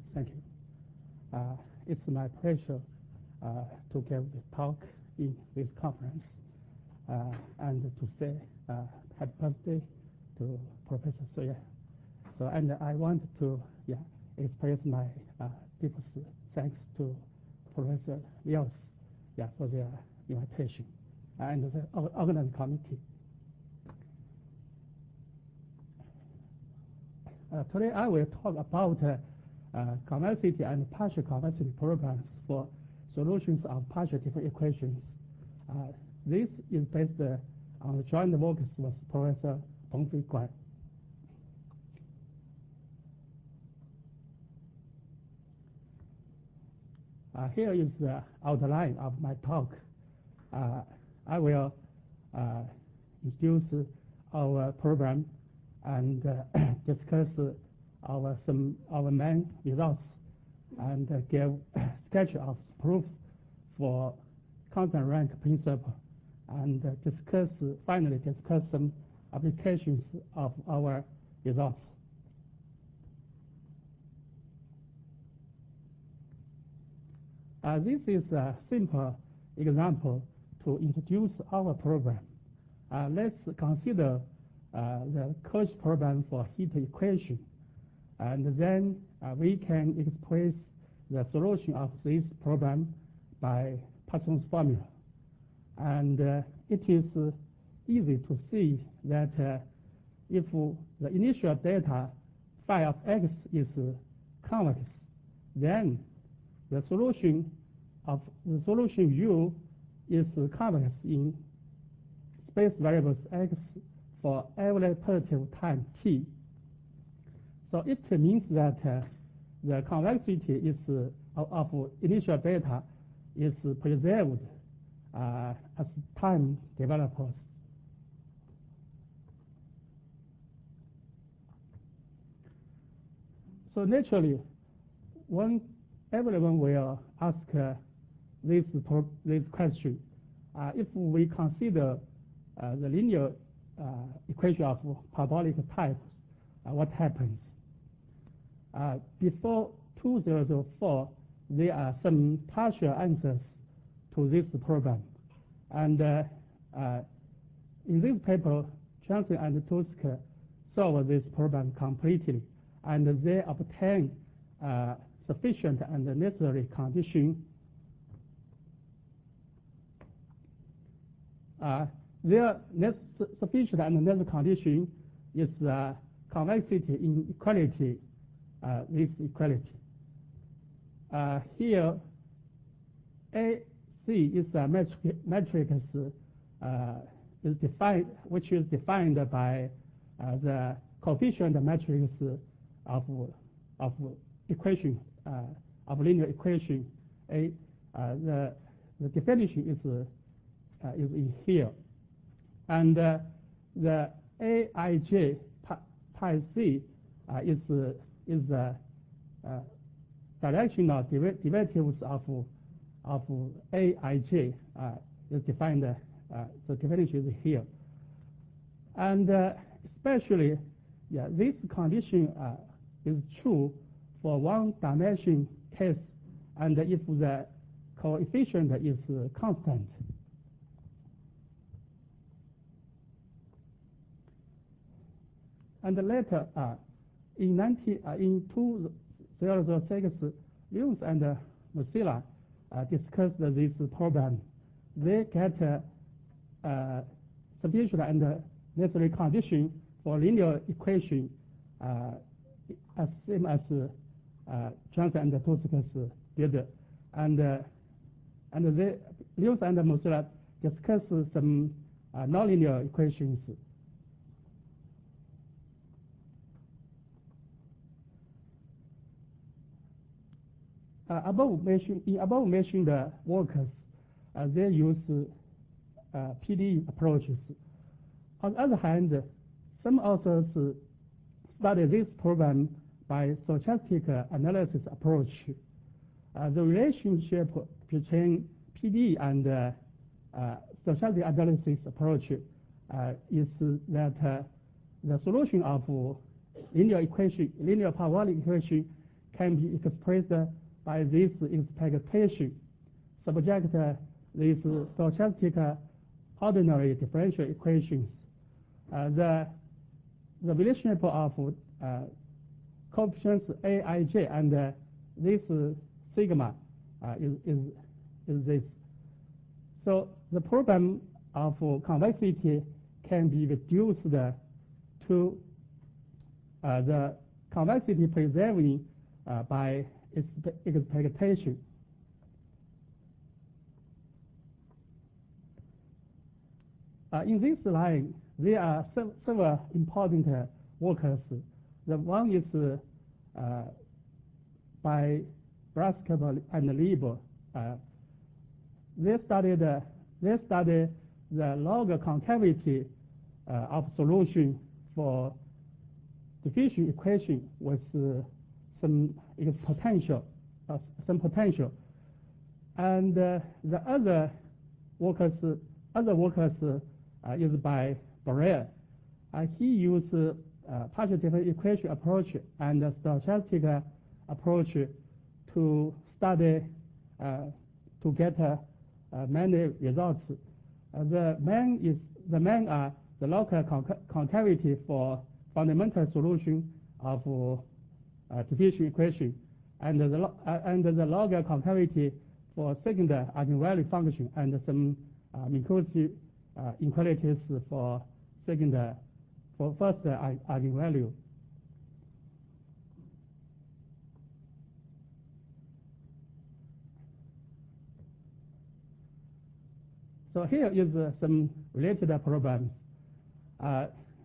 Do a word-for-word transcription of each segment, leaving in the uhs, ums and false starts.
Thank you. Uh, it's my pleasure uh, to give the talk in this conference uh, and to say uh, happy birthday to Professor Suya. So, and I want to yeah, express my uh, deepest thanks to Professor Liao yeah, for their invitation and the organizing committee. Uh, today I will talk about uh, uh, convexity and partial convexity programs for solutions of partial differential equations. Uh, this is based uh, on the joint work with Professor Pengfei Guan. Uh, here is the outline of my talk. Uh, I will uh, introduce our program and uh, discuss our some our main results and uh, give sketch of proof for constant rank principle and uh, discuss finally discuss some applications of our results. Uh, this is a simple example to introduce our program. Uh, let's consider uh, the Cauchy program for heat equation, and then uh, we can express the solution of this problem by Poisson's formula. And uh, it is uh, easy to see that uh, if the initial data phi of x is uh, convex, then the solution of the solution U is convex in space variables x for every positive time t. So it means that uh, the convexity is uh, of, of initial data is preserved uh, as time develops. So naturally, one everyone will ask uh, this, this question. Uh, if we consider uh, the linear uh, equation of parabolic type, uh, what happens? Uh, before two thousand four, there are some partial answers to this problem. And uh, uh, in this paper, Johnson and Tusk solve this problem completely, and they obtain uh, sufficient and necessary condition. Uh, their sufficient and necessary condition is uh, convexity inequality, uh, this equality. Uh, here, A C is a matrix, matrix uh, is defined, which is defined by uh, the coefficient matrix of of equation. Uh, of linear equation A, uh, the the definition is uh, is in here, and uh, the A I J pi c uh, is uh, is the uh, directional deriv derivatives of of A I J uh, is defined. Uh, the definition is here, and uh, especially, yeah, this condition uh, is true for one dimension case, and if the coefficient is uh, constant. And later, uh, in, nineteen, uh, in two thousand six, Lewis and uh, Mozilla uh, discussed this problem. They get uh, uh, sufficient and necessary condition for linear equation uh, as same as uh, Uh, Johnson and Tusk did, and uh, and they Lewis and Mozilla discuss some uh, nonlinear equations. Uh, above mentioned in above mentioned uh, workers, uh, they use uh, P D E approaches. On the other hand, some authors study this problem by stochastic uh, analysis approach. Uh, the relationship between P D E and uh, uh, stochastic analysis approach uh, is that uh, the solution of linear equation, linear parabolic equation, can be expressed by this expectation. Subject these stochastic ordinary differential equations. Uh, the the relationship of uh, coefficients A I J and uh, this uh, sigma uh, is, is is this. So the problem of convexity can be reduced to uh, the convexity preserving uh, by expectation. Uh, in this line, there are several important uh, workers. The one is uh, by Braskev and Lieb. Uh, they studied uh, they studied the log concavity uh, of solution for diffusion equation with uh, some potential, uh, some potential, and uh, the other workers, other workers uh, is by Barrère. Uh, he used uh, partial differential equation approach and uh, stochastic uh, approach to study uh, to get uh, uh, many results. Uh, the main is the main are the local conca concavity for fundamental solution of uh, diffusion equation, and the uh, and the log concavity for second eigenvalue function, and some uh, Minkowski uh, inequalities for second uh, for first uh, eigenvalue. So here is uh, some related uh, problems. Uh,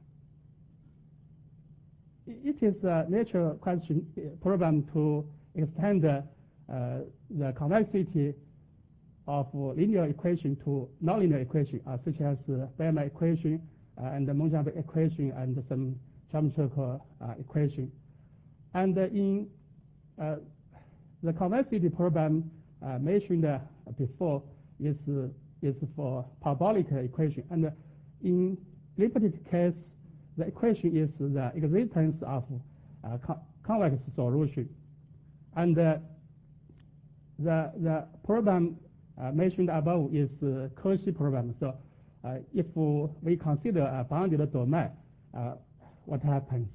it is a natural question uh, problem to extend uh, uh, the convexity of linear equation to nonlinear equation, uh, such as uh, Fermat equation uh, and the Monge equation and some geometrical uh, equation. And uh, in uh, the convexity problem uh, mentioned uh, before is uh, is for parabolic equation, and uh, in Lippert's case, the equation is the existence of uh, co convex solution, and uh, the the problem uh, mentioned above is uh, Cauchy problem. So, uh, if we consider a bounded domain, uh, what happens?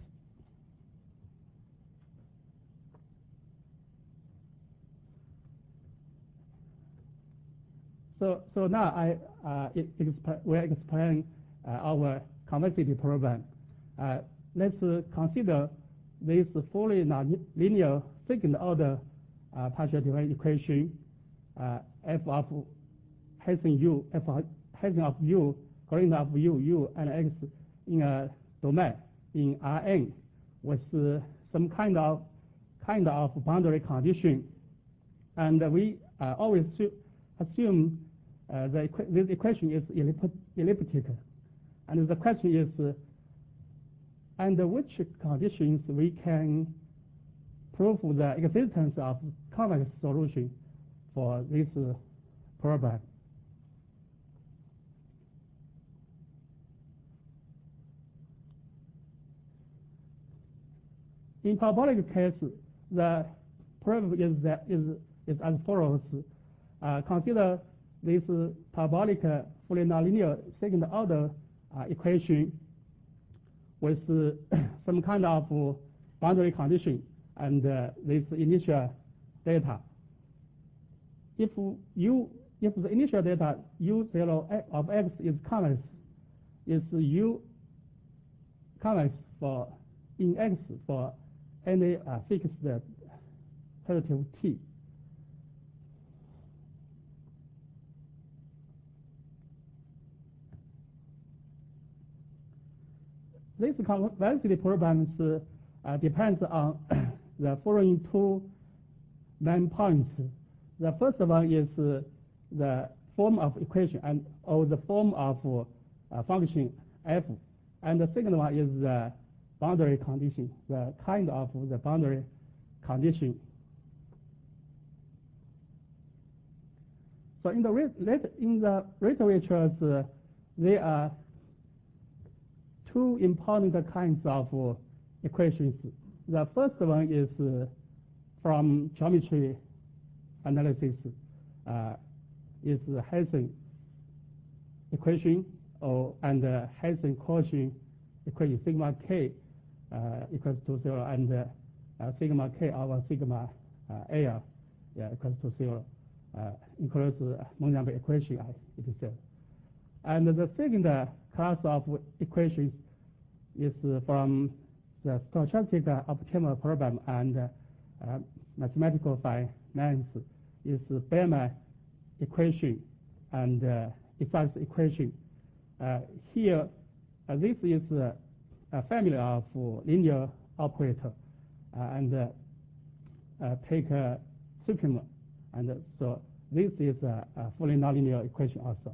So, so now I uh, will explain uh, our convexity problem. Uh, let's uh, consider this fully nonlinear second-order uh, partial differential equation, uh, f of Hessian u, f of Hessian of u, gradient of u, u and x in a domain in Rn with uh, some kind of kind of boundary condition, and we uh, always assume uh, the equ this equation is elliptic, and the question is uh, under which conditions we can prove the existence of convex solution for this uh, problem. In parabolic case, the problem is that is is as follows. Uh, consider this uh, parabolic uh, fully nonlinear second order uh, equation with uh, some kind of uh, boundary condition and uh, this initial data. If u if the initial data u zero of x is convex, is u convex for in x for any uh, fixed derivative t. This convexity problems uh, depends on the following two main points. The first one is uh, the form of equation and or the form of uh, function f, and the second one is the boundary condition, the kind of the boundary condition. So in the in the literatures, uh, there are two important kinds of uh, equations. The first one is uh, from geometry analysis uh, is the Hansen equation or and uh, Hansen quotient equation sigma k uh, equals to zero and uh, uh, sigma k over sigma uh, L yeah, equals to zero, uh, includes uh, Monge-Amper equation as it is said. And the second uh, class of equations is uh, from the stochastic uh, optimal problem and uh, uh, mathematical finance is the Bellman equation and uh, effects equation. Uh, here, uh, this is uh, a family of linear operator uh, and uh, uh, take a supremum, and uh, so this is a, a fully nonlinear equation also.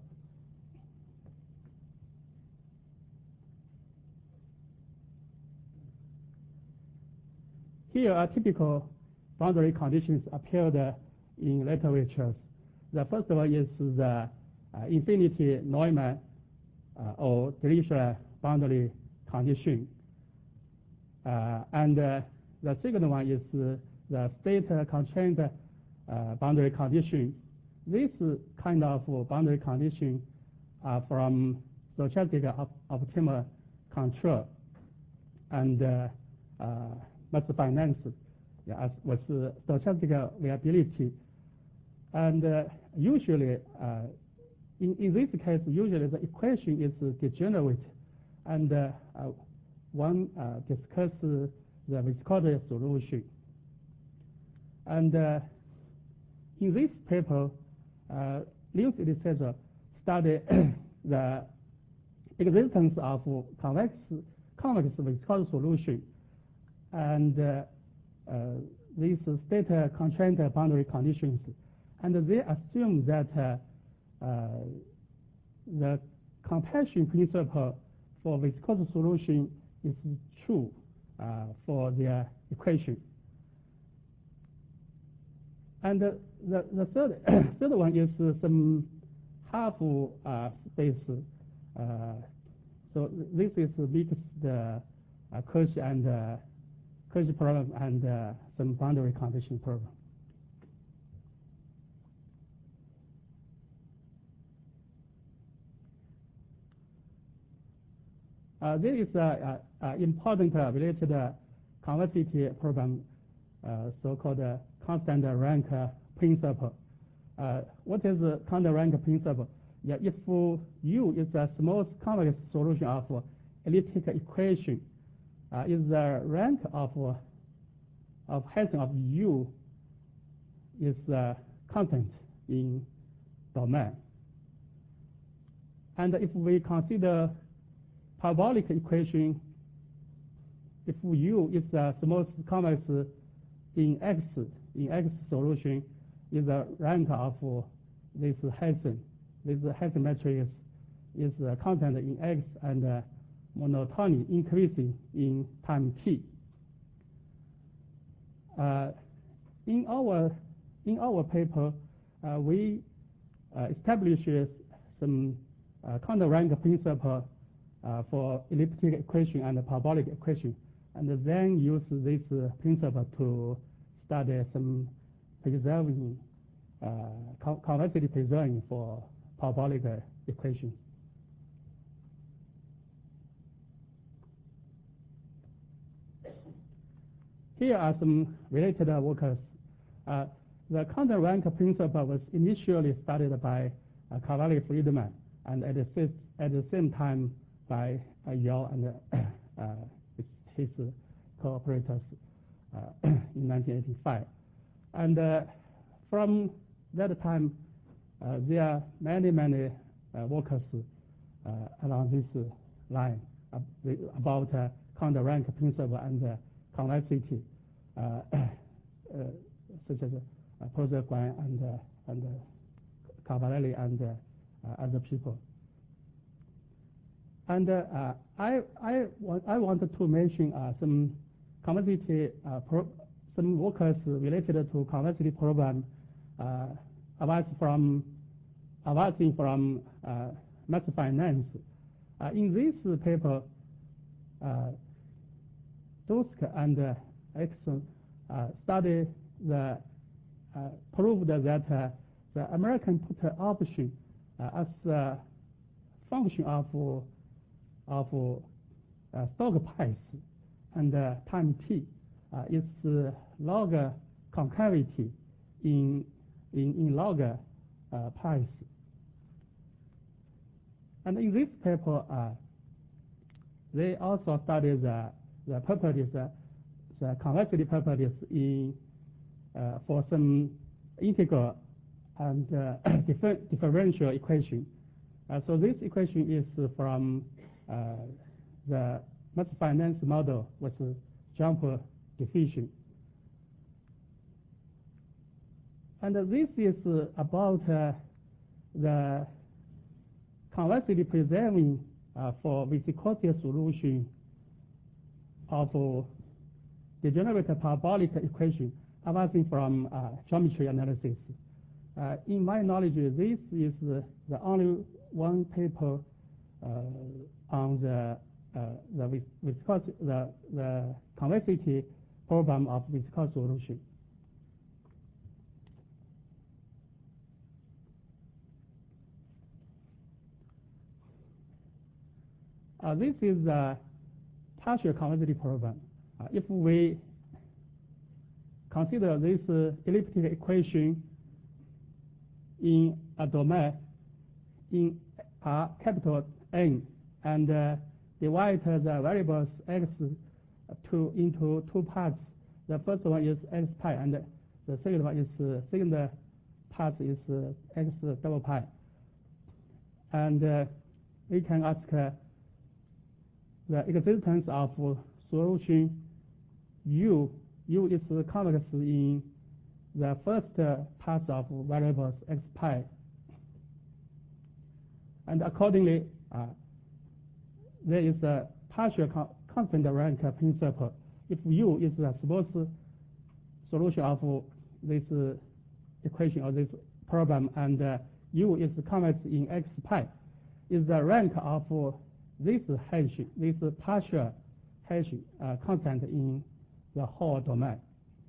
Here are typical boundary conditions appeared uh, in literatures. The first one is the uh, infinity Neumann uh, or Dirichlet boundary condition. Uh, and uh, the second one is uh, the state constraint uh, boundary condition. This kind of boundary condition are from stochastic op optimal control and uh, uh, mass finance yeah, as was uh, stochastic viability. And uh, usually, uh, in, in this case, usually the equation is degenerate, and uh, uh, one uh, discusses the viscosity solution. And uh, in this paper, uh, Lewis et studied the existence of convex, convex viscosity solution, and uh, uh, these state constraint boundary conditions. And they assume that uh, uh, the compaction principle for viscosity solution is true uh, for their equation. And uh, the, the third, third one is uh, some half uh, space. Uh, so this is mixed uh, Cauchy and uh, Cauchy problem and uh, some boundary condition problem. Uh, there is an important uh, related uh, convexity problem, uh, so-called uh, constant rank uh, principle. Uh, what is the constant rank principle? Yeah, if uh, U is a small convex solution of uh, elliptic equation, uh, is the rank of uh, of Hansen of U is uh, constant in domain. And if we consider parabolic equation, if U is the smallest convex in X, in X solution, is the rank of this Hansen. This Hansen matrix is uh, constant in X and uh, monotony increasing in time t. Uh, in our in our paper, uh, we uh, established some uh, constant rank principle Uh, for elliptic equation and parabolic equation, and then use this uh, principle to study some preserving, uh, convexity preserving for parabolic uh, equation. Here are some related uh, workers. Uh, the constant rank principle was initially studied by uh, Cavalli Friedman, and at the, at the same time by uh, Yao and uh, uh, his uh, cooperators uh, in nineteen eighty-five. And uh, from that time, uh, there are many, many uh, workers uh, along this uh, line uh, about uh, constant rank principle and uh, convexity, uh, uh, such as uh, Poser-Guan and, uh, and uh, Cavallari and uh, other people. And uh, I, I, want, I wanted to mention uh, some convexity, uh, pro some workers related to convexity problem uh, arising from, arising from uh, mass finance. Uh, in this paper, uh, Dusk and uh, Exxon uh, study the uh, proved that uh, the American put option uh, as a function of of uh, stock price and uh, time t uh, is uh, log concavity in in, in log uh, price. And in this paper, uh, they also study the the properties, uh, the convexity properties in uh, for some integral and uh, differ differential equation. Uh, so this equation is from uh, the mass finance model with jumper diffusion. And uh, this is uh, about uh, the convexity preserving uh, for viscosity solution of uh, degenerate parabolic equation arising from uh, geometry analysis. Uh, in my knowledge, this is uh, the only one paper uh, on the uh, the viscosity, the, the convexity problem of viscous solution. Uh, this is the partial convexity problem. Uh, if we consider this uh, elliptic equation in a domain in a capital N and uh, divide the variables x two into two parts. The first one is x pi, and the second one is uh, second part is uh, x double pi. And uh, we can ask uh, the existence of solution u. U is convex in the first uh, part of variables x pi. And accordingly, uh, there is a partial con constant rank principle. If U is the supposed solution of this uh, equation or this problem, and uh, U is convex in x pi, is the rank of uh, this hash, this partial hash uh, constant in the whole domain.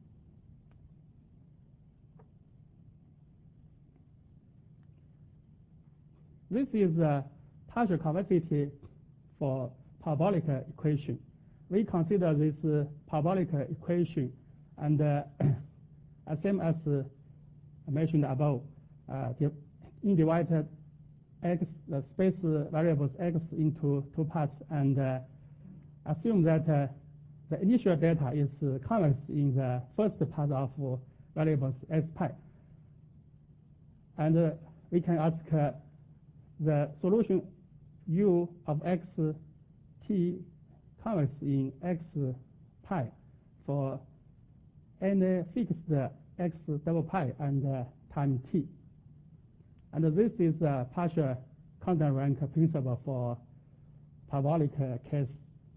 This is the partial convexity for parabolic equation. We consider this uh, parabolic equation and uh, same as uh, mentioned above, uh, individuated x, the space variables x into two parts, and uh, assume that uh, the initial data is uh, convex in the first part of uh, variables x pi. And uh, we can ask uh, the solution u of x t convex in x pi for any fixed x double pi and uh, time t. And this is a partial constant rank principle for parabolic uh, case.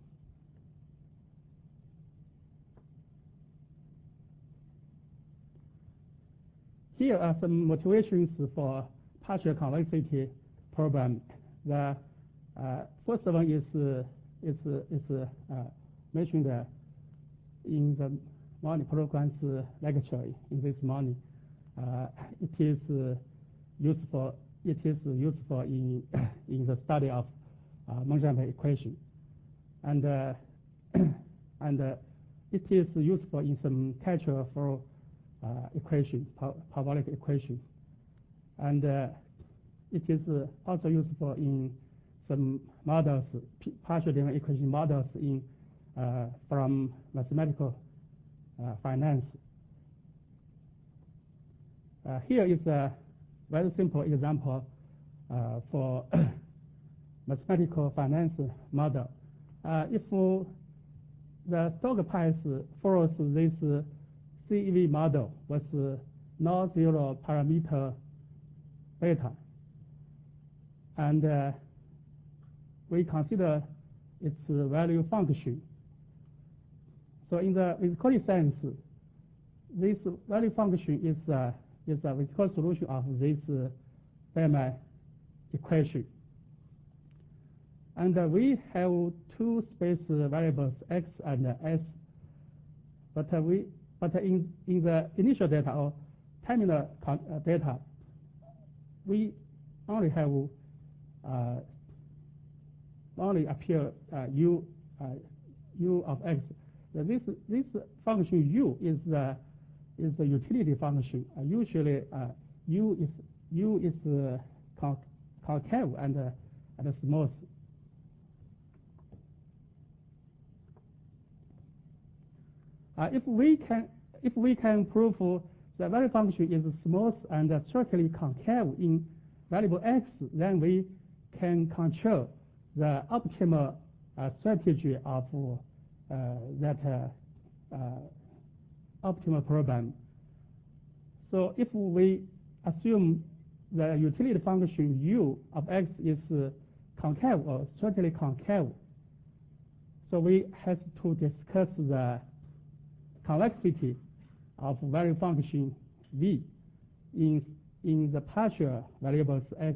Here are some motivations for partial convexity problem. The uh, first one is uh, is uh, is uh, mentioned uh, in the morning program's uh, lecture in this morning. Uh, it is uh, useful. It is useful in in the study of uh, Monge equation, and uh, and uh, it is useful in some catch-all for uh, equation, par parabolic equation, and uh, it is uh, also useful in some models, partial differential equation models in uh, from mathematical uh, finance. Uh, here is a very simple example uh, for mathematical finance model. Uh, if uh, the stock price follows this uh, C E V model with uh, non-zero parameter beta, and uh, we consider its uh, value function. So in the viscosity sense, this value function is uh, is a viscous solution of this uh, Feynman equation. And uh, we have two space variables x and s, but uh, we but in, in the initial data or terminal uh, data, we only have uh, only appear uh, u uh, u of x. So this this function u is the is the utility function. Uh, usually uh, u is u is uh, con concave and uh, and smooth. Uh, if we can if we can prove the value function is smooth and strictly concave in variable x, then we can control the optimal uh, strategy of uh, that uh, uh, optimal problem. So if we assume the utility function u of x is uh, concave or strictly concave, so we have to discuss the convexity of value function v in in the partial variables x.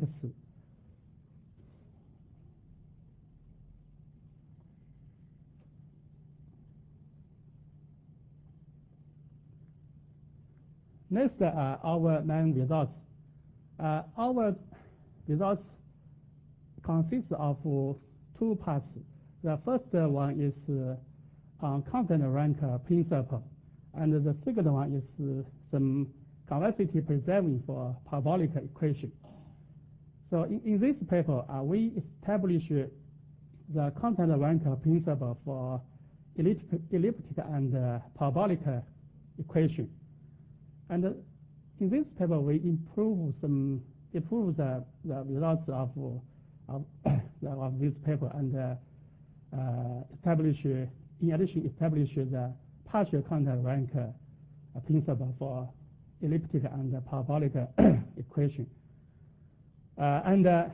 Next, uh, our main results. Uh, our results consist of two parts. The first one is uh, on content rank principle, and the second one is uh, some convexity preserving for parabolic equation. So in, in this paper, uh, we establish the content rank principle for elliptic, elliptic and uh, parabolic equation. And uh, in this paper, we improve some improve the, the results of of, of this paper and uh, uh, establish, in addition, establish the partial content rank uh, principle for elliptic and parabolic equation. Uh, and uh,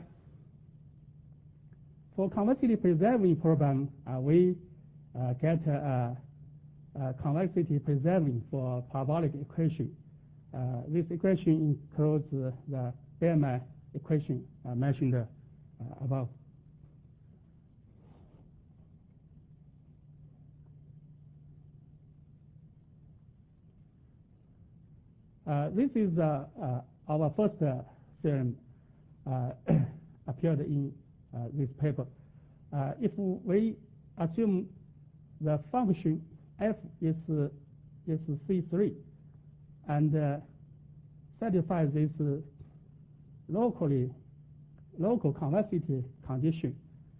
for convexity preserving problem, uh, we uh, get uh, uh, convexity preserving for parabolic equation. Uh, this equation includes uh, the Bellman equation uh, mentioned uh, above. Uh, this is uh, uh, our first uh, theorem uh, appeared in uh, this paper. Uh, if we assume the function f is uh, is C three and uh, satisfies this uh, locally local convexity condition,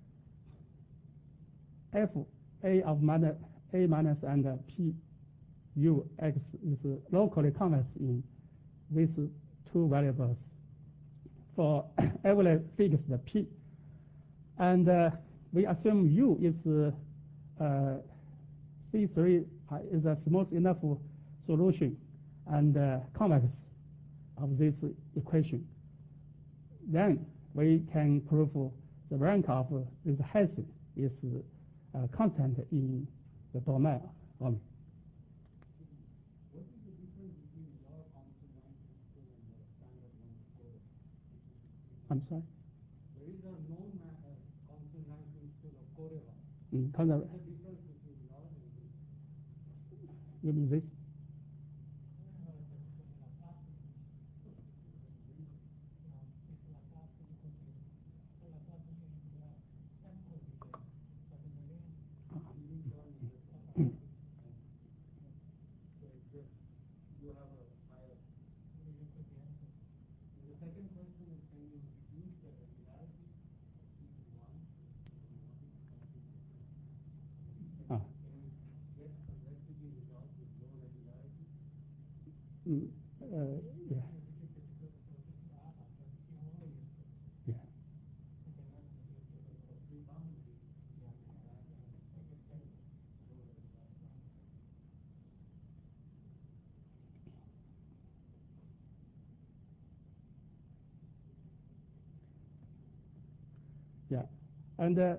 f a of minus a minus and uh, p u x is uh, locally convex in these two variables for every fixed p, and uh, we assume u is uh, uh, C three uh, is a smooth enough solution and uh, convex of this equation. Then we can prove the rank of this Hessian is uh, constant in the domain. Um, What is the difference between your constant rank principle and the standard one before? I'm sorry? There is a known uh, constant rank principle of Koreva. Mm, What is the difference between yours and this? you mean this? Mm, uh, yeah. Yeah. Yeah, and uh,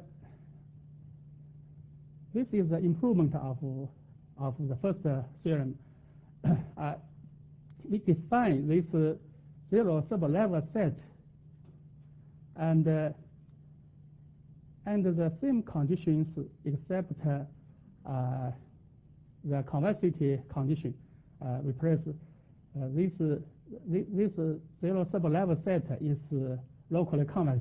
this is the improvement of of the first uh, theorem. uh, we define this uh, zero sub-level set, and uh, and the same conditions except uh, the convexity condition. uh, replace uh, this, uh, this, this uh, zero sub-level set is uh, locally convex.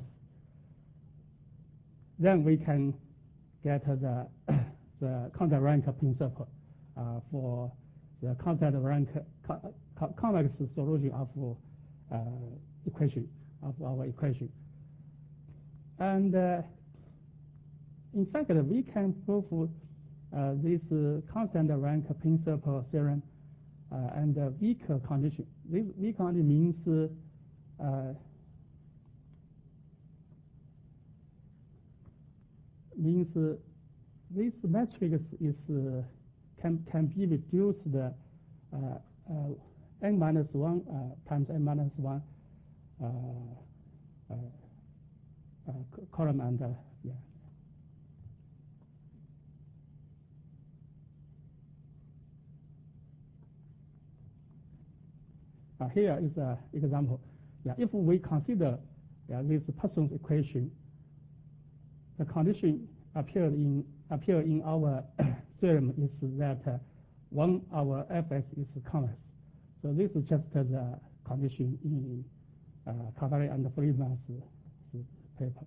Then we can get the, the constant rank principle uh, for the constant rank co co convex solution of uh, equation, of our equation. And uh, in fact, we can prove uh, this uh, constant rank principle theorem uh, and uh, weak condition. This weak condition means uh, means uh, this matrix is uh, can can be reduced uh, uh, n minus one uh, times n minus one uh, uh, uh, column and uh, yeah. Uh, here is an example. Yeah, if we consider yeah, this Poisson's equation, the condition appeared in appear in our theorem is that uh, one our fx is convex. So this is just uh, the condition in uh, Cavalier and Friedman's uh, paper.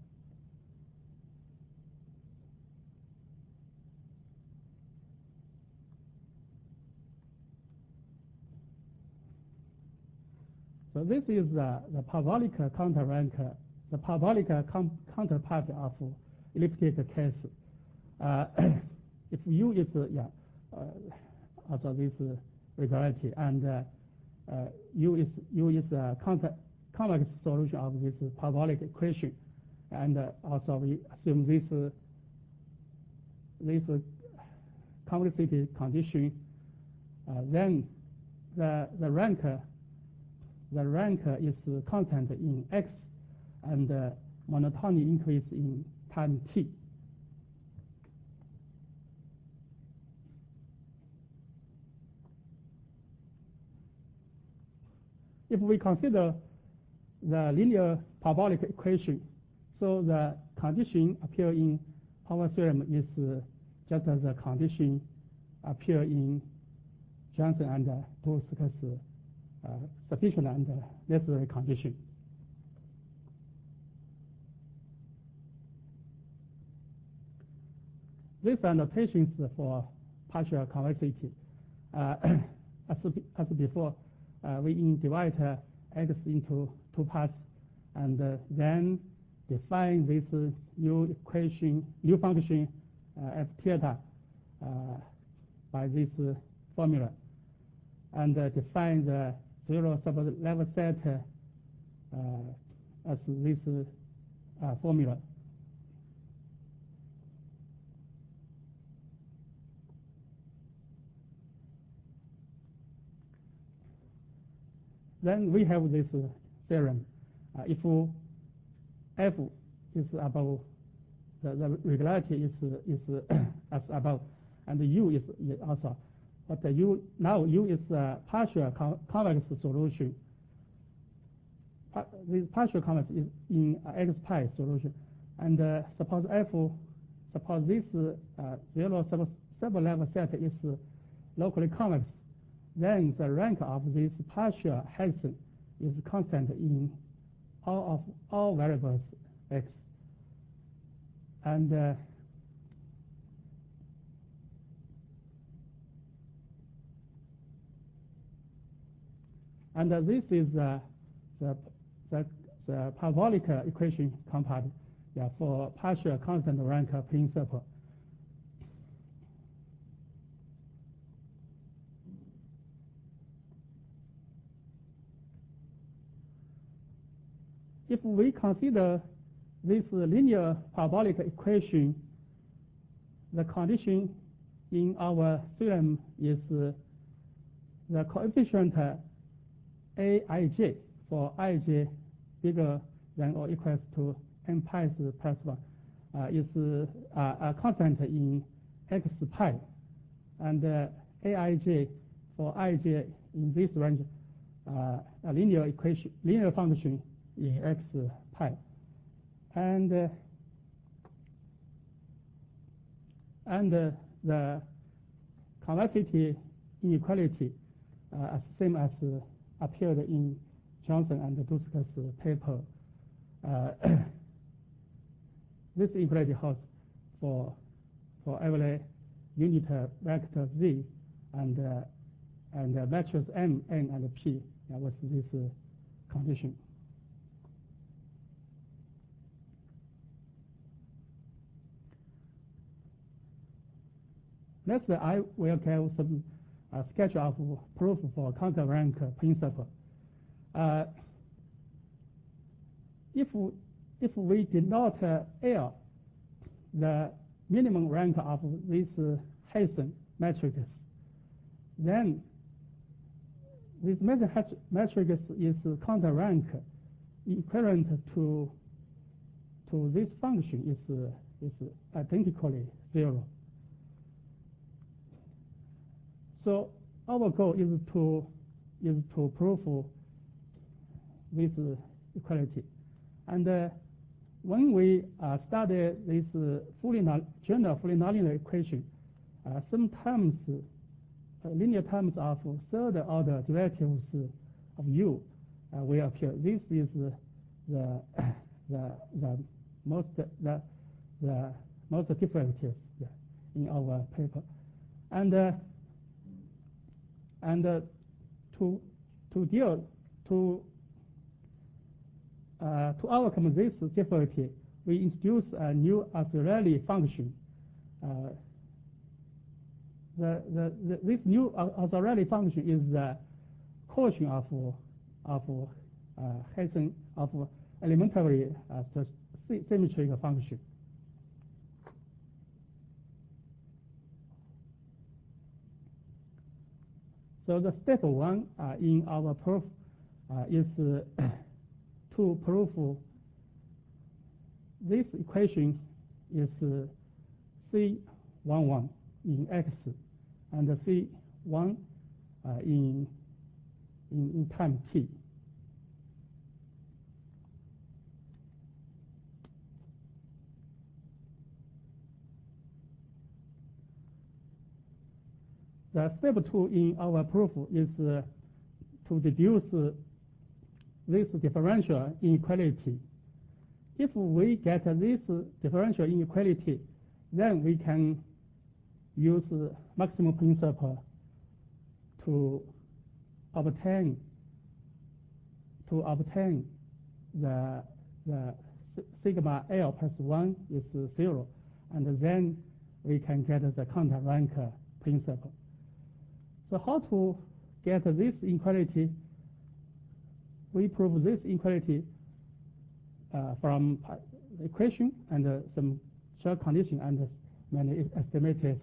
So this is uh, the parabolic counter rank, uh, the parabolic com counterpart of elliptic case. Uh, if U is uh, yeah, uh, also this uh, regularity, and uh, uh, U is U is a convex solution of this parabolic equation, and uh, also we assume this uh, this uh, convexity condition, uh, then the the rank. Uh, The rank is constant in x, and uh, monotony increase in time t. If we consider the linear parabolic equation, so the condition appear in our theorem is uh, just as the condition appear in Johnson and uh, Brusque's Uh, sufficient and uh, necessary condition. These annotations for partial convexity. Uh, as, as before, uh, we divide uh, x into two parts, and uh, then define this uh, new equation, new function uh, f theta uh, by this uh, formula, and uh, define the zero sub-level set uh, as this uh, formula. Then we have this uh, theorem. Uh, if f is above, the, the regularity is is as above, and u is also. But uh, U now U is a partial con convex solution. Pa this partial convex is in uh, X pi solution, and uh, suppose F, suppose this uh, zero sub sub-level set is uh, locally convex, then the rank of this partial hexagon is constant in all of all variables X, and uh, And uh, this is uh, the, the, the parabolic uh, equation compound yeah, for partial constant rank principle. If we consider this linear parabolic equation, the condition in our theorem is uh, the coefficient uh, Aij for ij bigger than or equals to n pi plus one uh, is uh, a constant in x pi, and uh, Aij for ij in this range uh, a linear equation, linear function in x pi, and uh, and uh, the convexity inequality uh, as same as uh, appeared in Johnson and Duska's paper. Uh, this inequality holds for for every unit vector z and uh, and uh, vectors m, n, and p. That was this uh, condition. Next, I will give some uh, sketch of proof for counter rank principle. Uh, if if we denote uh, L the minimum rank of this uh, Hessian matrix, then this matrix is counter rank equivalent to to this function is uh, is identically zero. So our goal is to is to prove this uh, equality, and uh, when we uh, study this uh, fully general fully nonlinear equation, uh, sometimes uh, linear terms of third order derivatives of u uh, will appear. This is uh, the the the most the the most difficulties in our paper, and uh, and uh, to to deal to Uh, to overcome this difficulty, we introduce a new auxiliary function. Uh, the, the, the, this new auxiliary function is the quotient of of uh, Hessian of elementary uh, symmetric function. So the step one uh, in our proof uh, is uh, to prove this equation is uh, C one one in X and C one uh, in, in in time t. The step two in our proof is uh, to deduce uh, this differential inequality. If we get this differential inequality, then we can use maximum principle to obtain to obtain the the sigma L plus one is zero, and then we can get the counter rank principle. So how to get this inequality? We prove this inequality uh, from the equation and uh, some shell condition and many estimates.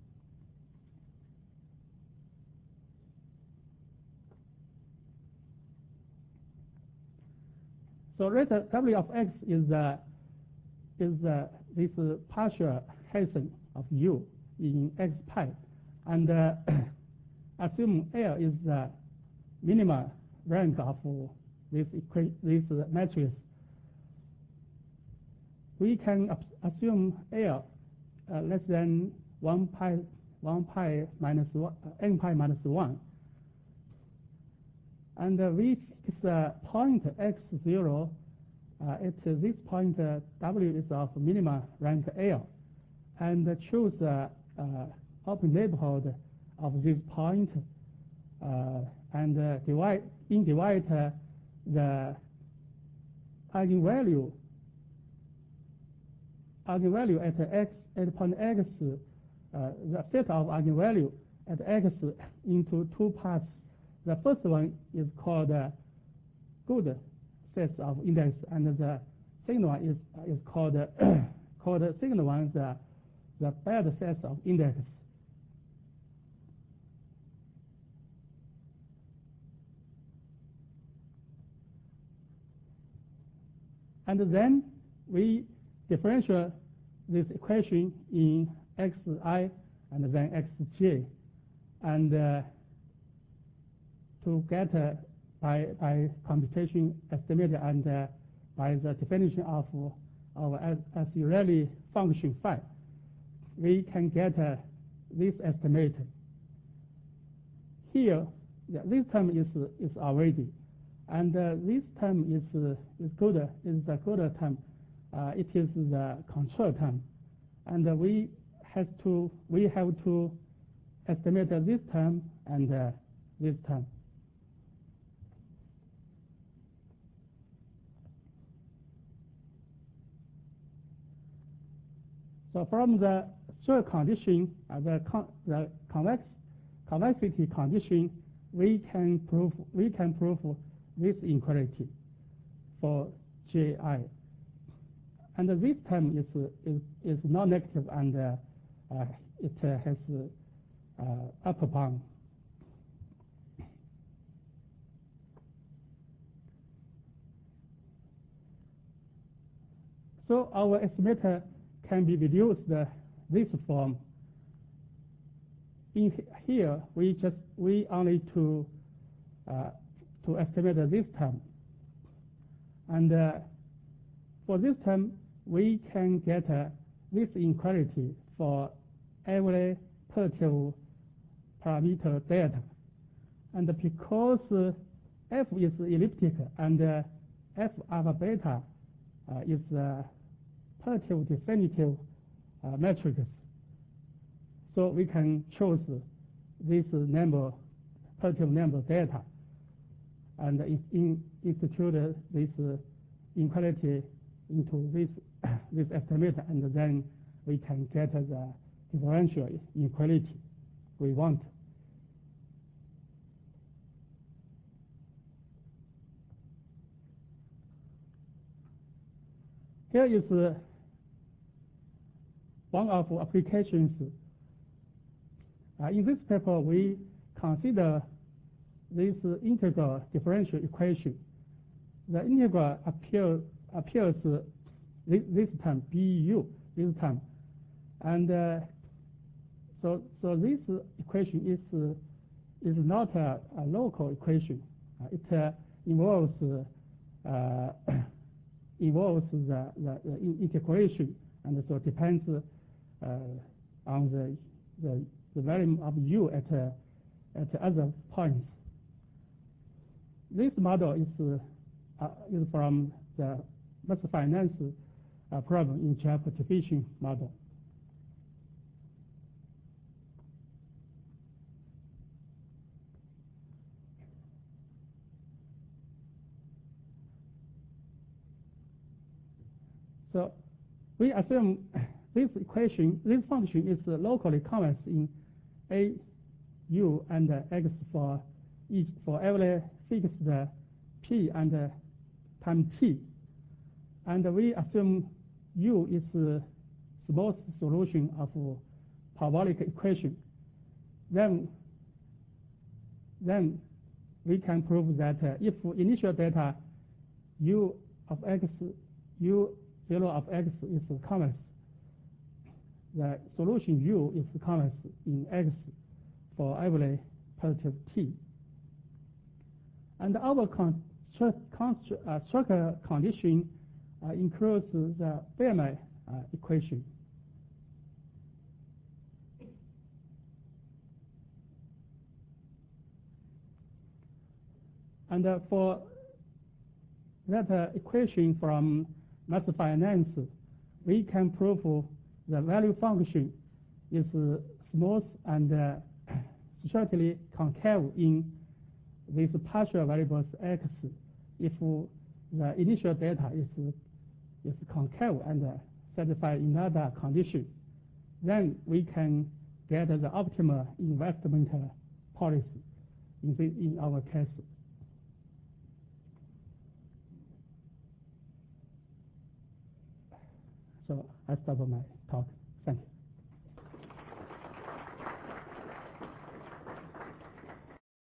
So rate W of X is uh, is uh, this uh, partial Hessian of U in X pi, and uh, assume L is the minimum rank of this this matrix. We can assume L uh, less than one pi one pi minus one, uh, n pi minus one, and uh, we fix a point x zero. Uh, at this point, uh, W is of minimum rank L, and uh, choose uh, uh, open neighborhood of this point, uh, and uh, divide in divide uh, the eigenvalue eigenvalue at x at point x, uh, the set of eigenvalue at x into two parts. The first one is called uh, good sets of index, and the second one is is called uh, called the second one the the bad sets of index. And then we differentiate this equation in xi and then xj, and uh, to get uh, by by computation estimate and uh, by the definition of our auxiliary function phi, we can get uh, this estimate. Here yeah, this term is is already, and uh, this term is uh, is good is the good term. Uh, it is the control term, and uh, we have to we have to estimate this term and uh, this term. So from the third condition, uh, the con the convex convexity condition, we can prove we can prove this inequality for J I, and uh, this term is is is non-negative, and uh, uh, it uh, has uh, upper bound. So our estimator can be reduced uh, this form. In here, we just we only to uh, to estimate this term, and uh, for this term we can get uh, this inequality for every positive parameter delta, and because uh, f is elliptic and uh, f alpha beta uh, is uh, positive definitive uh, matrix. So we can choose this number, positive number delta, and in, in institute this uh, inequality into this this estimate, and then we can get the differential inequality we want. Here is uh, one of applications. Uh, in this paper, we consider this uh, integral differential equation. The integral appear, appears uh, this, this time B U this time, and uh, so so this equation is uh, is not a, a local equation. Uh, it uh, involves uh, involves the, the, the integration, and so it depends uh, on the the the value of u at uh, at other points. This model is uh, is from the mass finance uh, problem in Chapter division model. So we assume this equation, this function is locally convex in A, U, and X for each for every fixed P and time T, and we assume U is the smooth solution of parabolic equation. Then, then we can prove that uh, if initial data U of X, U zero of X is convex, the solution U is convex in X for every positive T. And our construct, construct, uh, structure condition uh, includes the Fermat uh, equation. And uh, for that uh, equation from mass finance, we can prove the value function is uh, smooth and uh, strictly concave in these partial variables x if the initial data is is concave and uh, satisfy another condition. Then we can get the optimal investment policy in, the, in our case. So I stop my talk. Thank you.